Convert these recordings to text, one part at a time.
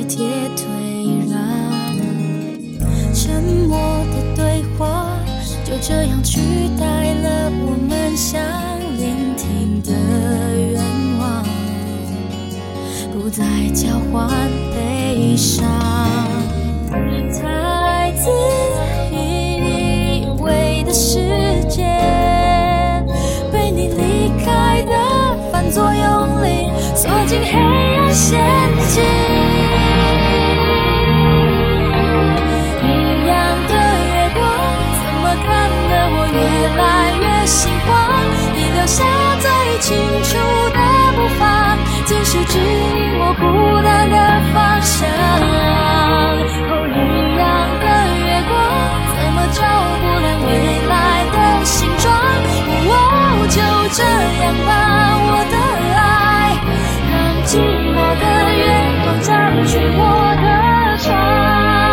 铁退让，沉默的对话就这样取代了我们想聆听的愿望，不再交换悲伤。太自以为的世界，被你离开的反作用力锁进黑暗陷阱。一样的月光，怎么看得我越来越心慌？你留下最清楚的步伐，竟是指引我孤单的方向。一样的月光，怎么照不亮未来的形状？就这样吧，我的爱，让寂寞的月光占据我的床。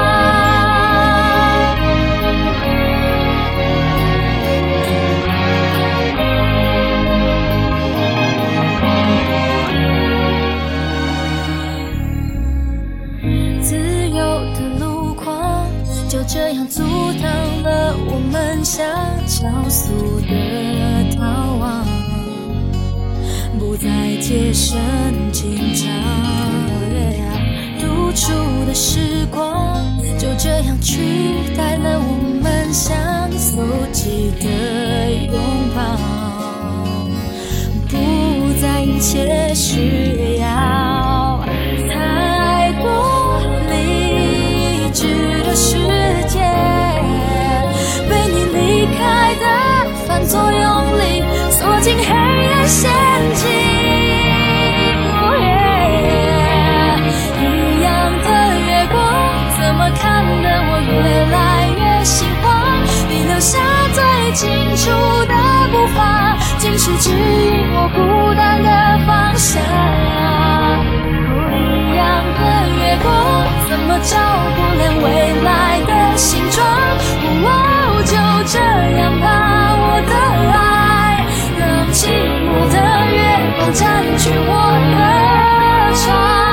自由的路况就这样阻挡了我们想交速的逃亡，不再接生紧张，独处的时光就这样取代了我们想搜集的拥抱，不再一切需要太多理智的世界，被你离开的反作用力锁进黑暗陷阱。一样的月光，怎么看得我越来越心慌？你留下最清楚的步伐，竟是指引我孤单的方向。一样的月光，怎么照不亮未来的形状？就这样吧，我的爱，让寂寞的月光占据我的床。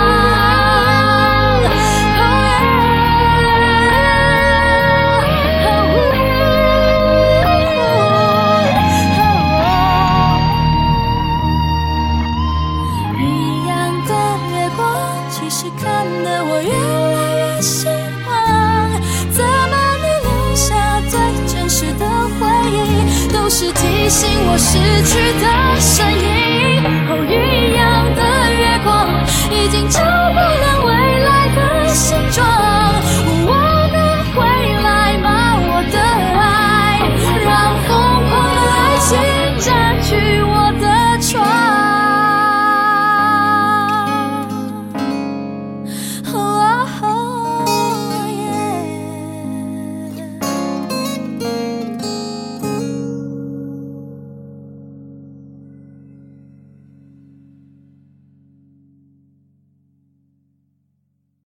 一样的月光，其实看得我越来越希望，怎么你留下最真实的回忆，都是提醒我失去的身影。一样的月光，已经